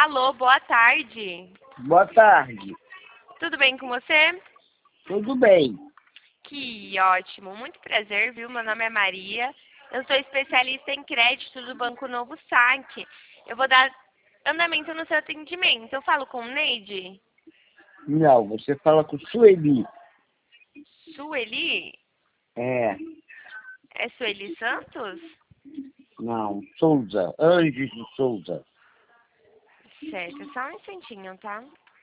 Alô, boa tarde. Boa tarde. Tudo bem com você? Tudo bem. Que ótimo. Muito prazer, viu? Meu nome é Maria. Eu sou especialista em crédito do Banco Novo Saque. Eu vou dar andamento no seu atendimento. Eu falo com o Neide? Não, você fala com Sueli. Sueli? É, É Sueli Santos? não, Souza, Anjos de Souza. Certo, só um instantinho, tá?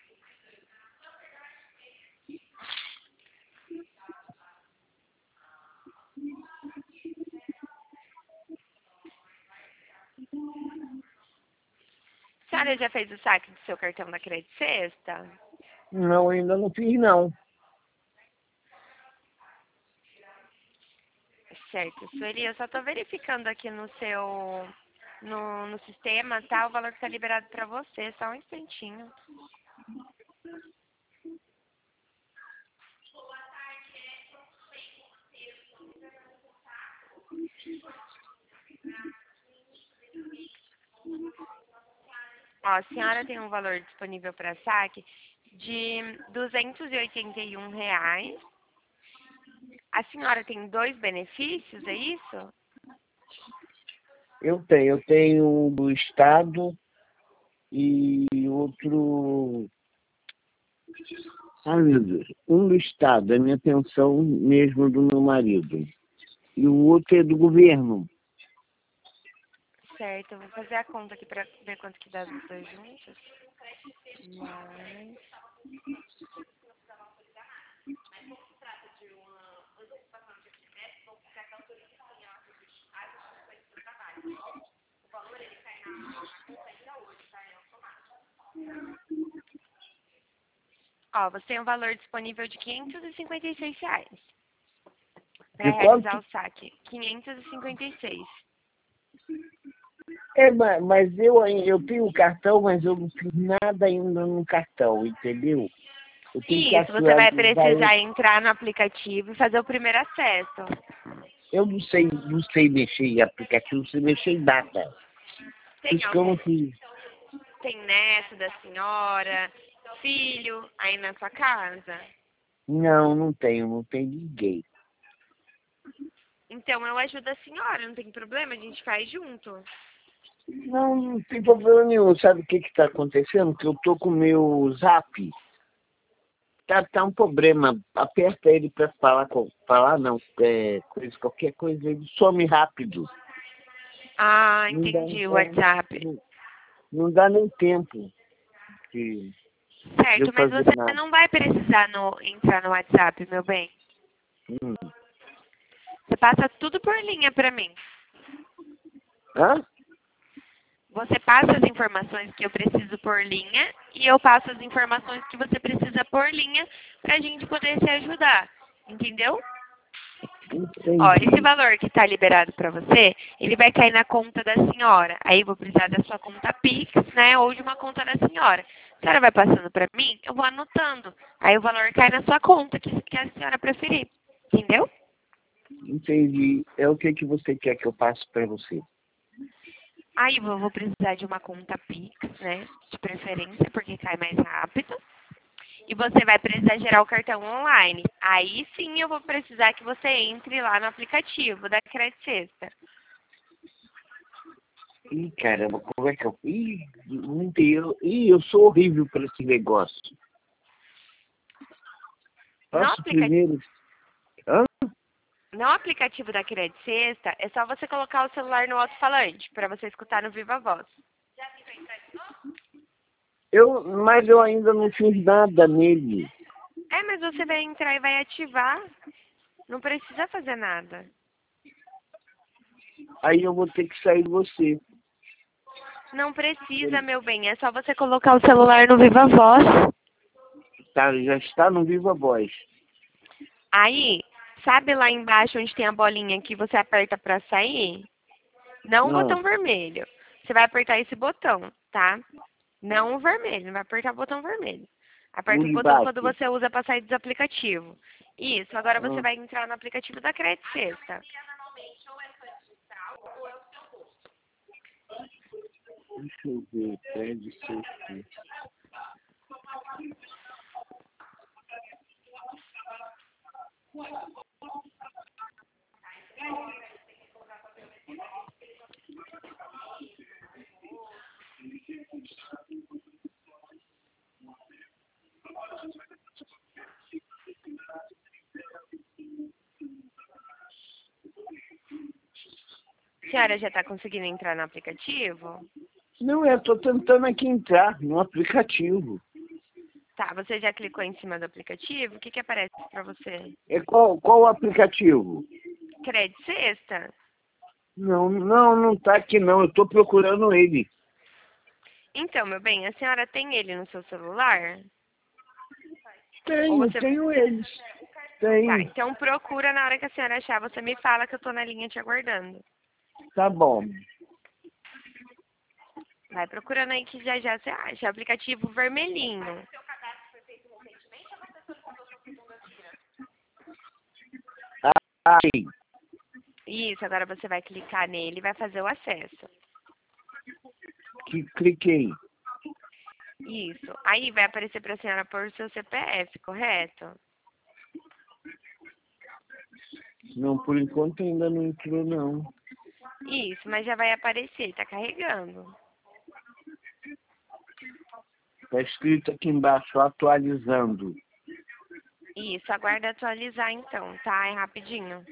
A senhora já fez o saque do seu cartão da Credit Sexta? Não, ainda não fiz, não. Certo, Sueli, eu só tô verificando aqui no seu... No sistema, tá? O valor que tá liberado pra você. Só um instantinho. Ó, a senhora tem um valor disponível para saque de R$ 281. A senhora tem 2 benefícios, é isso? Eu tenho um do Estado e outro... Ai, meu Deus. Um do Estado, é minha pensão mesmo do meu marido. E o outro é do governo. Certo, eu vou fazer a conta aqui para ver quanto que dá os dois juntos. Mais... Ó, você tem um valor disponível de R$ 556 para De quanto? realizar o saque. 556. É, mas eu tenho o cartão, mas eu não fiz nada ainda no cartão, entendeu? Eu tenho que Isso, você vai atualizar ele. precisar entrar no aplicativo e fazer o primeiro acesso. Eu não sei mexer em aplicativo, não sei mexer em data. Por Tem isso que eu algum? não fiz. Tem neto da senhora, filho aí na sua casa? Não, não tenho ninguém. Então eu ajudo a senhora, não tem problema, a gente faz junto. Não tem problema nenhum. Sabe o que está acontecendo? Que eu tô com o meu Zap. Tá um problema. Aperta ele para falar não, qualquer coisa, ele some rápido. Ah, Não dá, entendi, o WhatsApp. não dá nem tempo de eu Certo, mas fazer você nada. não vai precisar entrar no WhatsApp, meu bem. Hum. Você passa tudo por linha pra mim. Hã? Você passa as informações que eu preciso por linha e eu passo as informações que você precisa por linha pra gente poder se ajudar. Entendeu? Ó, esse Entendi. valor que está liberado para você, ele vai cair na conta da senhora. Aí eu vou precisar da sua conta Pix, né? Ou de uma conta da senhora. A senhora vai passando para mim, eu vou anotando. Aí o valor cai na sua conta, que a senhora preferir. Entendeu? Entendi. É o que você quer que eu passe para você? Aí eu vou precisar de uma conta Pix, né? De preferência, porque cai mais rápido. E você vai precisar gerar o cartão online. Aí sim eu vou precisar que você entre lá no aplicativo da Credit Sexta. Ih, caramba, como é que eu... não tenho... eu sou horrível para esse negócio. No Faço aplicativo. primeiro... Hã? No aplicativo da Credit Sexta, é só você colocar o celular no alto-falante, para você escutar no Viva Voz. Mas eu ainda não fiz nada nele. É, mas você vai entrar e vai ativar. Não precisa fazer nada. Aí eu vou ter que sair de você. Não precisa, meu bem. É só você colocar o celular no Viva Voz. Tá, já está no Viva Voz. Aí, sabe lá embaixo onde tem a bolinha que você aperta para sair? Não o Não, botão vermelho. Você vai apertar esse botão, tá? Não o vermelho, não vai apertar o botão vermelho. o Aperta o botão quando embaixo. você usa para sair dos aplicativos. Isso, agora você Ah, vai entrar no aplicativo da Credit Sexta. Deixa eu ver, prédio sexto. A senhora já está conseguindo entrar no aplicativo? Não, eu estou tentando aqui entrar no aplicativo. Tá, você já clicou em cima do aplicativo? O que aparece para você? É qual o aplicativo? Crédito Sexta? Não tá aqui não. Eu estou procurando ele. Então, meu bem, a senhora tem ele no seu celular? Ou Tenho, você... tenho eles. Tá, Tenho. então procura na hora que a senhora achar. Você me fala que eu tô na linha te aguardando. Tá bom. Vai procurando aí que já já você acha. Aplicativo vermelhinho. Aí, Isso, agora você vai clicar nele e vai fazer o acesso. cliquei. Isso. Aí vai aparecer para a senhora pôr o seu CPF, correto? Não, por enquanto ainda não entrou, não. Isso, mas já vai aparecer, tá carregando. Tá escrito aqui embaixo, atualizando. Isso, aguarda atualizar então, tá? É rapidinho.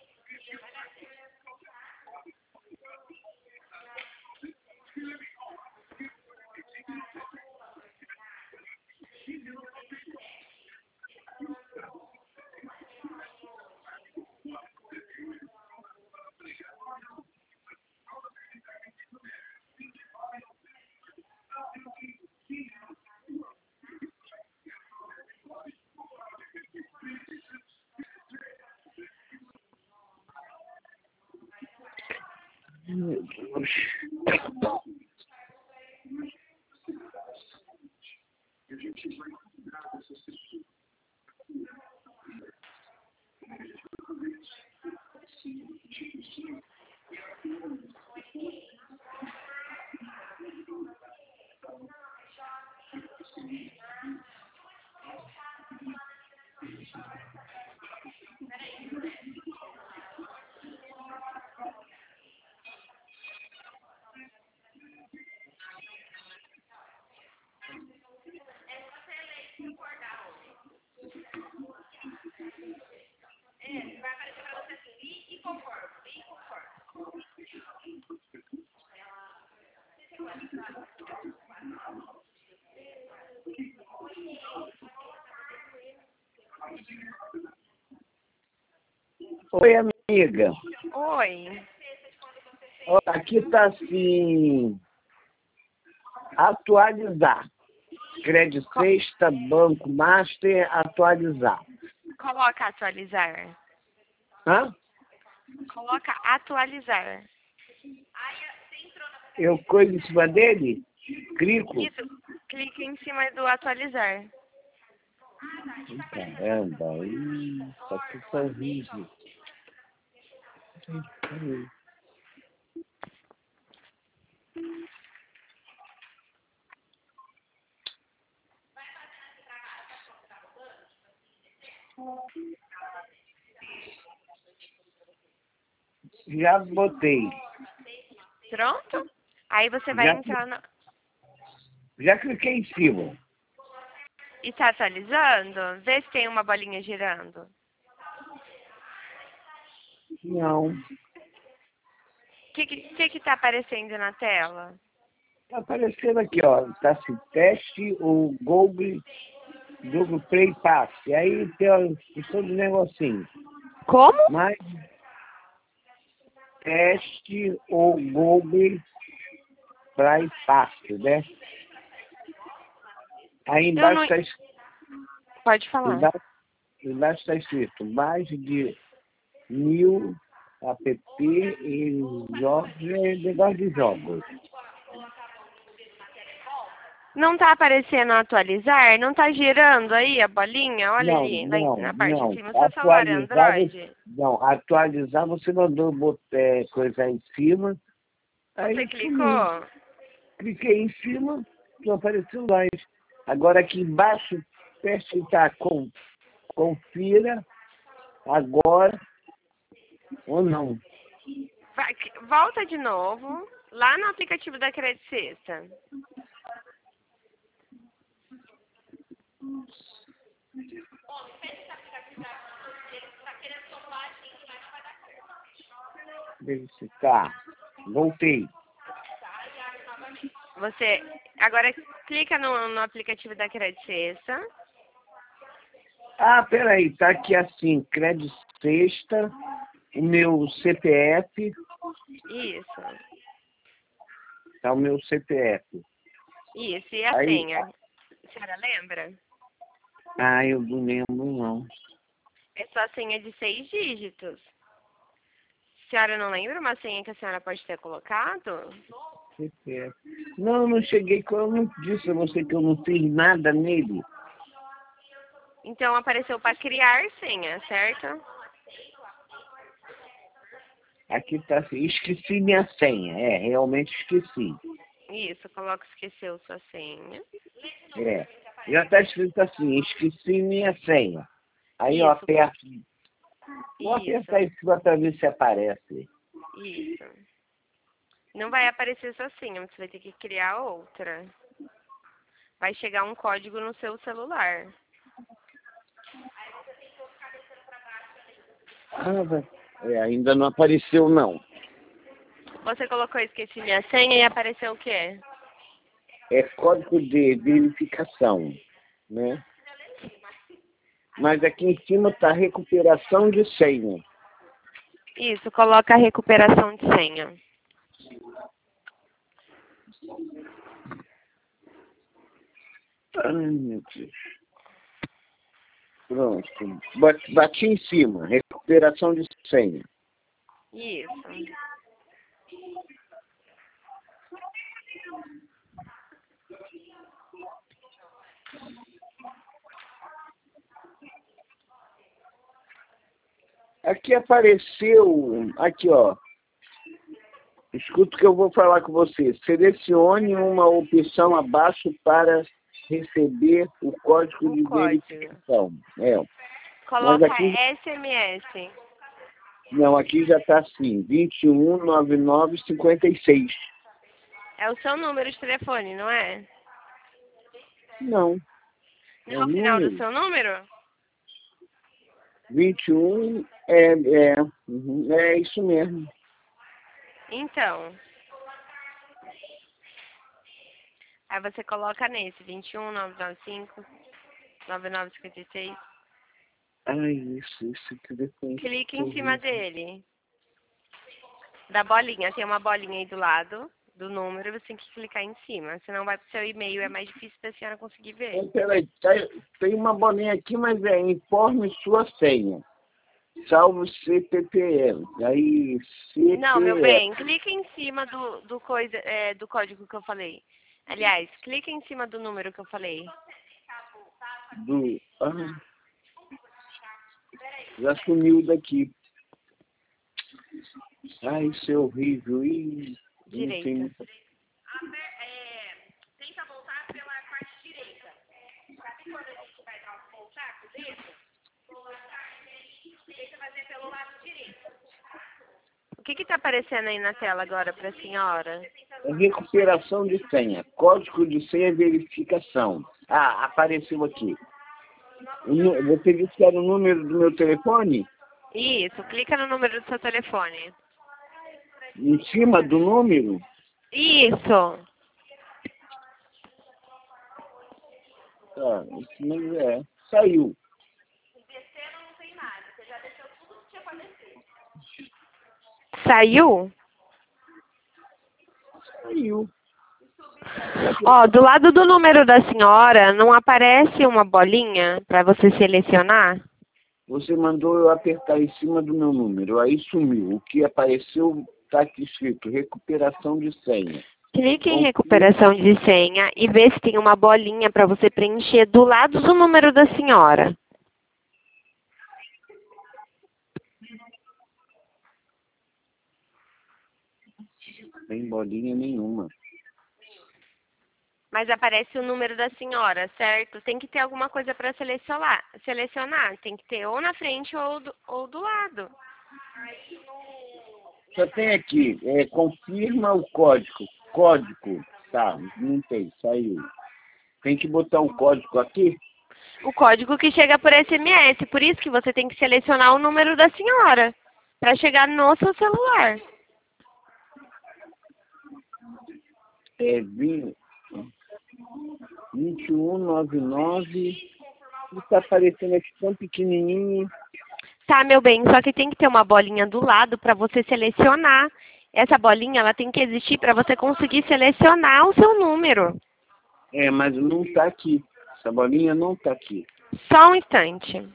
Meu Deus. Oi, amiga. Oi. Ó, aqui tá assim, atualizar. Crédito Sexta, Banco Master, atualizar. Coloca atualizar. Hã? Coloca atualizar. Eu coiso em cima dele, clico. Isso, clique em cima do atualizar. Caramba, isso aqui tá horrível. Já botei. Pronto? Aí você vai Já, entrar no... já cliquei em cima. Está atualizando? Vê se tem uma bolinha girando. Não. O que tá aparecendo na tela? Tá aparecendo aqui, ó. Tá assim, teste o Google Play Pass. E aí tem a questão do negocinho. Como? Mas teste o Google Play Pass, né? Aí Eu embaixo não... está Pode falar. embaixo tá escrito mais de 1000 app e jogos, negócio de jogos. Não tá aparecendo atualizar? Não tá girando aí a bolinha? Olha ali, na parte de cima. O seu celular é Android? Atualizar você mandou botar coisa aí em cima. Você Aí sumiu. clicou? Cliquei em cima, não apareceu mais. Agora aqui embaixo, perto está confira agora ou não. Volta de novo, lá no aplicativo da Credit Sexta. Verificar. Voltei. Você agora clica no aplicativo da Credit Sexta. Ah, peraí, tá aqui assim, crédito sexta, o meu CPF, Isso. tá o meu CPF. Isso, e a Aí, senha? A senhora lembra? eu não lembro não. É só senha de 6 dígitos. A senhora não lembra uma senha que a senhora pode ter colocado? CPF. Não, não cheguei, eu não disse a você que eu não fiz nada nele. Então apareceu para criar senha, certo? Aqui tá assim, esqueci minha senha. Realmente esqueci. Isso, coloca esqueceu sua senha. Já tá escrito assim, esqueci minha senha. Aí eu Isso, aperto, vou isso, apertar isso para ver se aparece. isso. Não vai aparecer sua senha, você vai ter que criar outra. Vai chegar um código no seu celular. Ainda não apareceu não. Você colocou esqueci minha senha e apareceu o quê? É código de verificação, né? Mas aqui em cima está recuperação de senha. Isso, coloca a recuperação de senha. Ai, meu Deus. Pronto. Bati em cima, recuperação de senha. Isso. Aqui apareceu, aqui ó, escuta o que eu vou falar com você. Selecione uma opção abaixo para receber o código O de código. verificação. Mas Coloca aqui, SMS. não, aqui já está assim, 219956. É o seu número de telefone, não é? Não, Não é é o o final do número. seu número? 21 é isso mesmo. Então. Aí você coloca nesse, 21 995 9956. Ai, isso telefone. Clique em cima dele. Da bolinha, tem uma bolinha aí do lado do número, você tem que clicar em cima. Senão vai pro seu e-mail, é mais difícil da senhora conseguir ver. Peraí, tem uma bolinha aqui, mas informe sua senha. Salvo CPPL. Aí, Não, meu CPF. bem, clica em cima do código que eu falei. Aliás, clica em cima do número que eu falei. Já sumiu daqui. Ai, isso é horrível. Não tem Direita. muita... Tenta voltar pela parte direita. Sabe quando a gente vai voltar com o dedo? Tenta fazer pelo lado direito. O que está aparecendo aí na tela agora para a senhora? Recuperação de senha. Código de senha verificação. Apareceu aqui. Você disse que era o número do meu telefone? Isso, clica no número do seu telefone. Em cima do número? Isso. Saiu. Saiu? Saiu. Ó, do lado do número da senhora, não aparece uma bolinha para você selecionar? Você mandou eu apertar em cima do meu número, aí sumiu. O que apareceu está aqui escrito, recuperação de senha. Clique em recuperação de senha e vê se tem uma bolinha para você preencher do lado do número da senhora. Sem bolinha nenhuma. Mas aparece o número da senhora, certo? Tem que ter alguma coisa para selecionar. Tem que ter ou na frente ou do lado. Só tem aqui, confirma o código. Código, tá, não tem, saiu. Tem que botar um código aqui? O código que chega por SMS. Por isso que você tem que selecionar o número da senhora para chegar no seu celular. É 2199. Está aparecendo aqui tão pequenininho. Tá, meu bem, só que tem que ter uma bolinha do lado para você selecionar. Essa bolinha, ela tem que existir para você conseguir selecionar o seu número. Mas não está aqui. Essa bolinha não está aqui. Só um instante.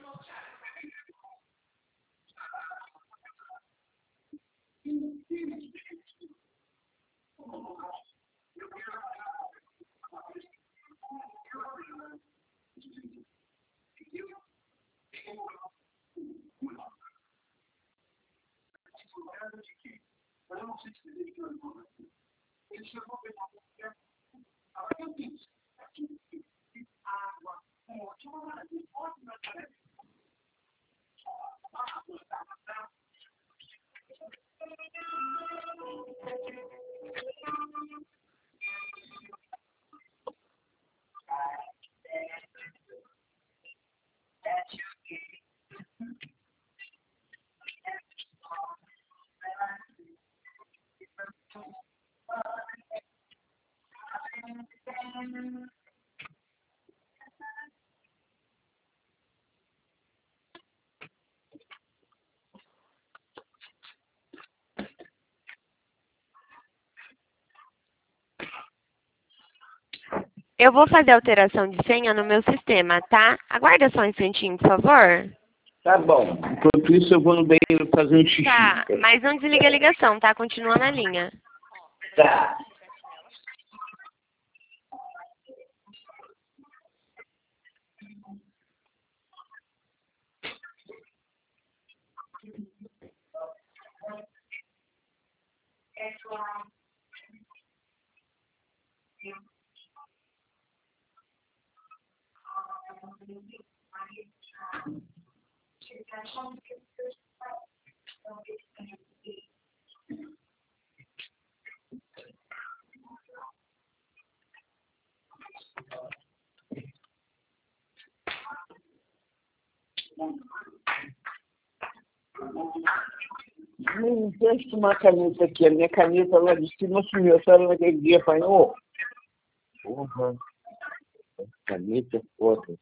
Eu vou fazer a alteração de senha no meu sistema, tá? Aguarda só um instantinho, por favor. Tá bom. Enquanto isso, eu vou no banheiro fazer um xixi. Tá, mas não desliga a ligação, tá? Continua na linha. Tá. Não deixa uma caneta aqui. A minha caneta lá de cima sumiu. A senhora naquele dia apanhou. Porra. Caneta é foda.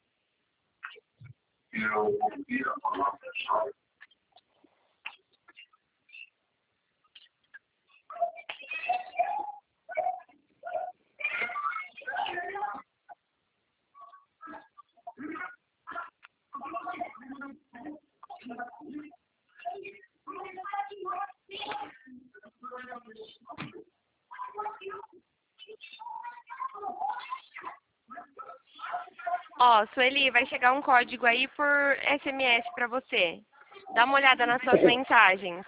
Ó, Sueli, vai chegar um código aí por SMS pra você. Dá uma olhada nas suas mensagens.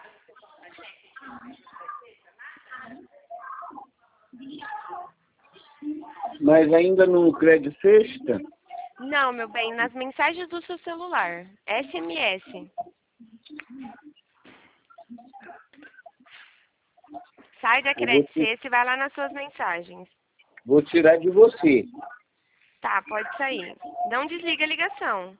Mas ainda no crédito sexta? Não, meu bem, nas mensagens do seu celular. SMS. Sai da Crédito Sexta e vai lá nas suas mensagens. Vou tirar de você. Tá, pode sair. Não desliga a ligação.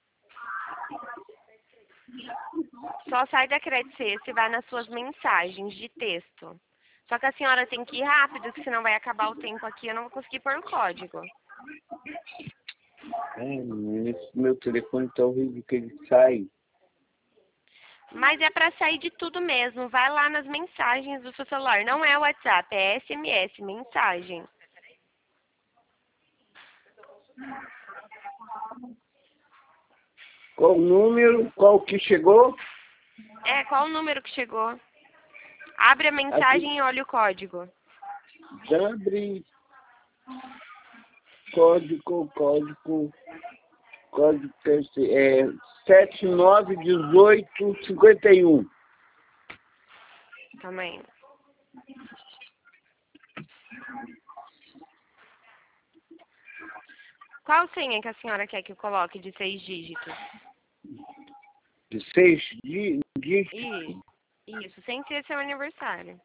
Só sai da Crédito Sexta e vai nas suas mensagens de texto. Só que a senhora tem que ir rápido, que senão vai acabar o tempo aqui e eu não vou conseguir pôr o código. Esse meu telefone tá horrível que ele sai. Mas é pra sair de tudo mesmo. Vai lá nas mensagens do seu celular. Não é WhatsApp, é SMS, mensagem. Qual o número? Qual que chegou? Qual o número que chegou? Abre a mensagem Aqui. e olha o código. Abre. Código 791851. Calma aí. Qual senha que a senhora quer que eu coloque de 6 dígitos? De 6 dígitos? Isso, sem ser seu aniversário.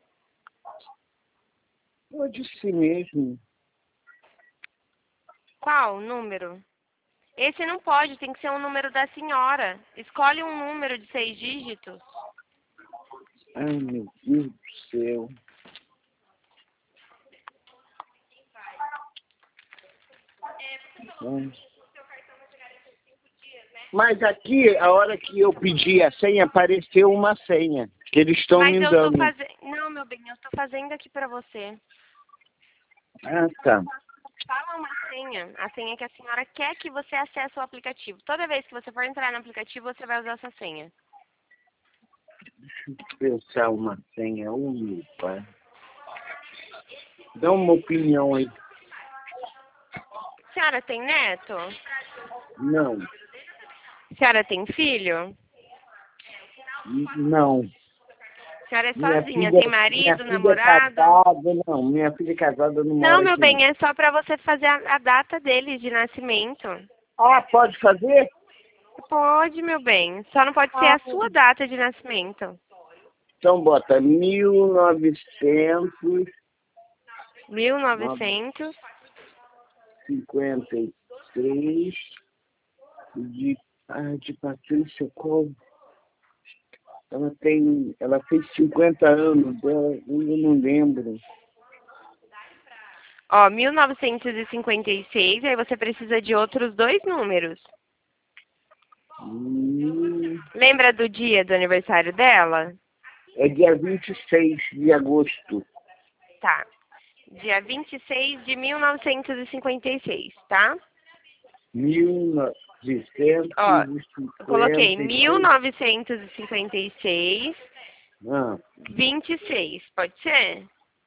Pode ser mesmo. Qual número? Esse não pode, tem que ser um número da senhora. Escolhe um número de 6 dígitos. Ai, meu Deus do céu. Mas aqui, a hora que eu pedi a senha, apareceu uma senha que eles estão Mas me eu tô dando. fazendo... Não, meu bem, eu tô fazendo aqui pra você. Ah, tá. Fala uma senha. A senha que a senhora quer que você acesse o aplicativo. Toda vez que você for entrar no aplicativo, você vai usar essa senha. Pensar uma senha. Ô, meu pai. Dá uma opinião aí. A senhora tem neto? Não. A senhora tem filho? Não. A senhora é Minha sozinha? filha, Tem minha marido, filha é namorado? casada, não. Minha filha é casada não Não, mora meu aqui, não. bem, é só pra você fazer a data dele de nascimento. Ah, pode fazer? Pode, meu bem. Só não pode ser Ah, a sua data de nascimento. então bota 1953 1900. de Patrícia Coelho. Ela fez 50 anos, eu ainda não lembro. Ó, 1956, aí você precisa de outros 2 números. Lembra do dia do aniversário dela? É dia 26 de agosto. Tá. Dia 26 de 1956, tá? 1956. Ó, eu coloquei 1956, Ah, 26, pode ser?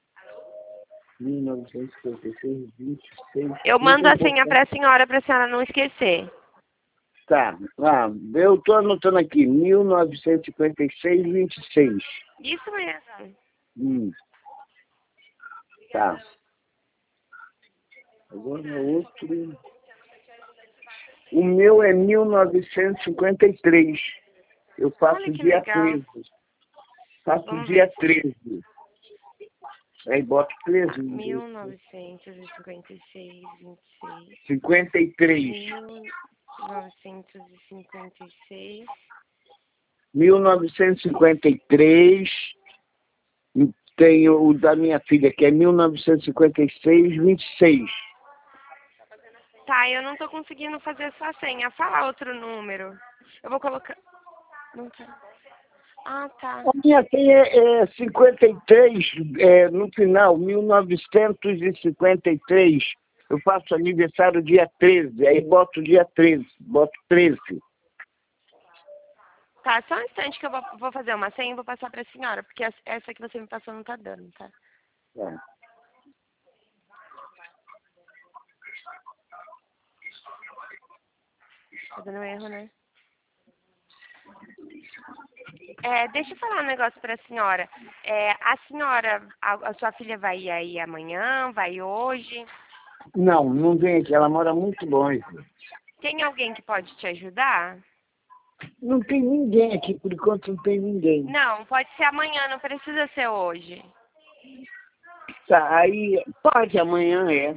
1956, 26. Eu mando a senha pra senhora não esquecer. Tá. Ah, eu tô anotando aqui. 1956, 26. Isso mesmo. Tá. Agora outro. O meu é 1953. Eu faço Olha que dia legal. 13. Faço Vamos dia ver. 13. Aí boto 13. 1956, 26. 53. 1956. 1953. Tem o da minha filha, que é 1956, 26. Tá, eu não tô conseguindo fazer sua senha. Fala outro número. Eu vou colocar... Não tá. Ah, tá. A minha senha é 53, no final, 1953. Eu faço aniversário dia 13, aí boto dia 13, boto 13. Tá, só um instante que eu vou fazer uma senha e vou passar pra senhora, porque essa que você me passou não tá dando, tá? É. Tá dando erro, né? Deixa eu falar um negócio pra senhora. A senhora, a sua filha vai ir aí amanhã, vai hoje? Não, não vem aqui, ela mora muito longe. Tem alguém que pode te ajudar? Não tem ninguém aqui, por enquanto não tem ninguém. Não, pode ser amanhã, não precisa ser hoje. Tá, aí pode, amanhã é.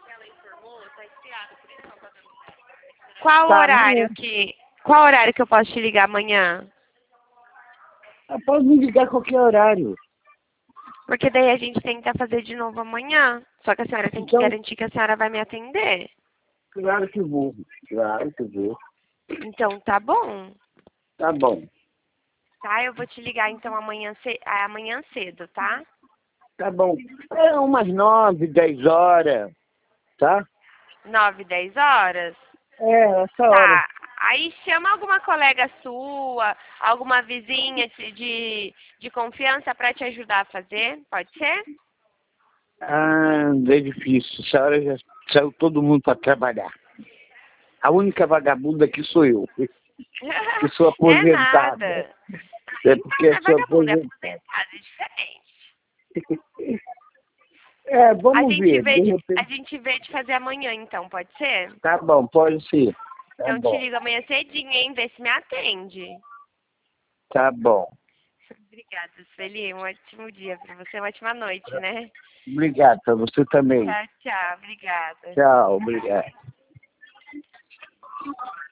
Qual Tá, horário que eu posso te ligar amanhã? pode me ligar a qualquer horário. Porque daí a gente tenta fazer de novo amanhã. Só que a senhora tem que Então, garantir que a senhora vai me atender. claro que vou. Claro que vou. Então tá bom. Tá bom. Tá, eu vou te ligar então amanhã cedo, tá? Tá bom. É umas 9, 10 horas, tá? 9, 10 horas? Essa hora. Tá. Aí chama alguma colega sua, alguma vizinha de confiança pra te ajudar a fazer, pode ser? Ah, é difícil. Essa hora já saiu todo mundo para trabalhar. A única vagabunda aqui sou eu, que sou É aposentada. nada. É porque Não eu é sou vagabunda, é aposentada. aposentada, é diferente. Vamos ver. A gente vê de fazer amanhã, então, pode ser? Tá bom, pode ser. Tá Então, bom. te ligo amanhã cedinho, hein? Vê se me atende. Tá bom. Obrigada, Sueli. Um ótimo dia para você, uma ótima noite, né? Obrigado para você também. Tchau, tchau. Obrigada. Tchau, obrigado.